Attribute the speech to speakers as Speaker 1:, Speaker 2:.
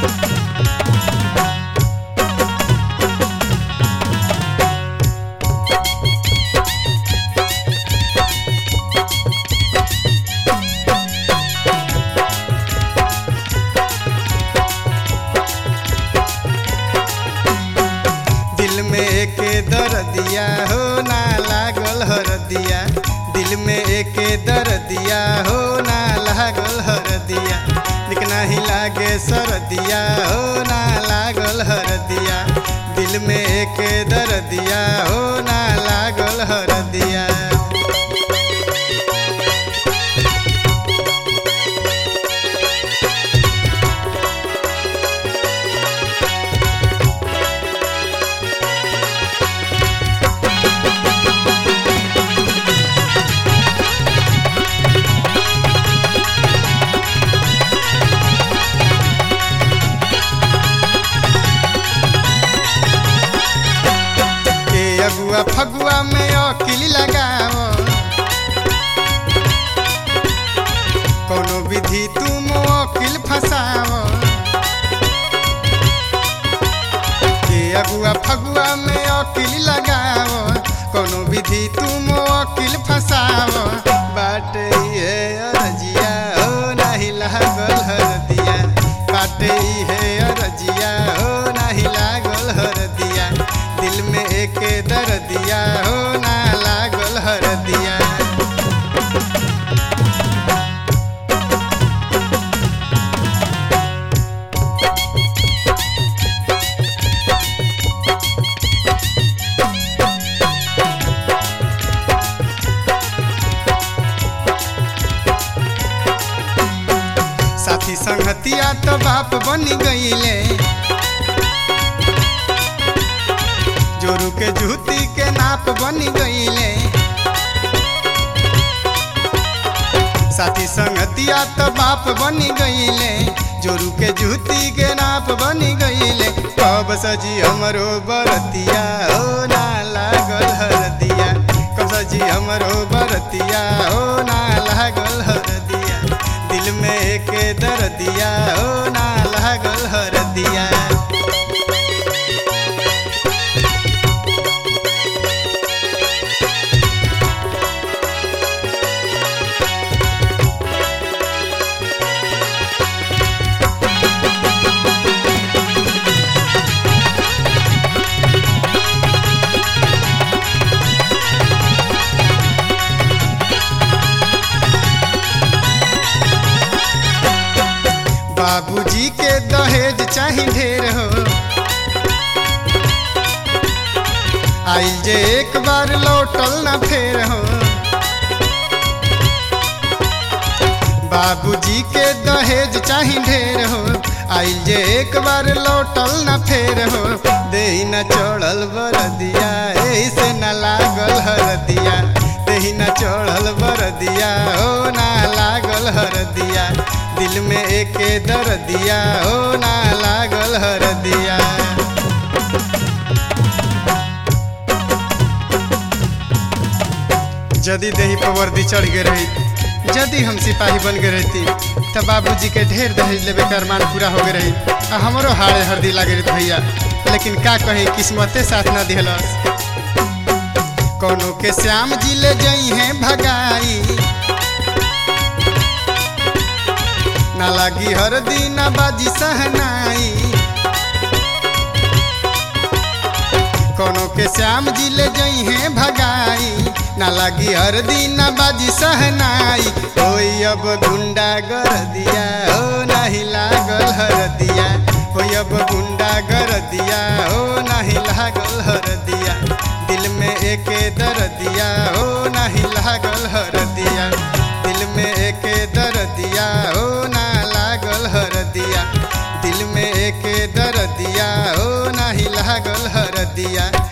Speaker 1: दिल में एक दर्दिया हो ना लागल हरदिया, दिल में एक दर्दिया हो ना लागल हरदिया, निक नाही लागे सरदिया हो ना लागल हरदिया, दिल में एक दर्दिया हो ना लागल हरदिया। अगुआ फगुआ में अकिल लगाओ, कोनो विधि तुम अकिल फसाओ। अगुआ फगुआ में अकिल लगाओ, कोनो विधि तुम अकिल फसाओ। बाटे है अरजिया हो नाही लागल हरदिया, बाटे है अरजिया हो नाही लागल हरदिया, दिल में एक दर्दिया हो ना लागल हरदिया। साथी संगतिया तो बाप बनी गईले, जोरू के जूती के नाप बनी गईले। साथी संगतिया तो बाप बनी गईले, जोरू के जूती के नाप बनी गईले। कब सजी हमरो बरतिया हो ना लागल हरदिया, कब सजी हमरो बरतिया हो ना लागल हरदिया, दिल में एक दर्दिया हो ना लागल हरदिया। बाबूजी के दहेज चाही ढेर हो, आइल जे एक बार लौटल ना फेर हो। बाबूजी के दहेज चाही ढेर हो, आइल जे एक बार लौटल ना फेर हो। देही न चढ़ल बरदिया एही से न लागल हरदिया, देही न चढ़ल बरदिया हो ना लागल हरदिया, दिल में एक दर्दिया हो ना लागल हरदिया। यदि देही पर वर्दी चढ़ गए रही, यदि हम सिपाही बन गए रहती तो बाबूजी के ढेर दहेज लेवे के अरमान पूरा हो गए रही, हमरो हाड़े हरदी लागे रही भैया। लेकिन का कही किस्मते साथ ना दिहलस। कोनो के श्याम जी ले जई हैं भगाई, ना लागी हरदी ना बाजी सहनाई। कोनो के श्याम जी ले जई हैं भगाई, ना लागी हरदी ना बाजी सहनाई। होई अब गुंडा कर दिया हो नहीं लागल हरदिया, होई अब गुंडा कर दिया हो नहीं लागल हरदिया, दिल में एक दर्दिया हो नहीं लागल हरदिया, दिल में एक दर्दिया हो ना लागल हरदिया, दिल में एक दर्दिया हो नहीं लागल हरदिया।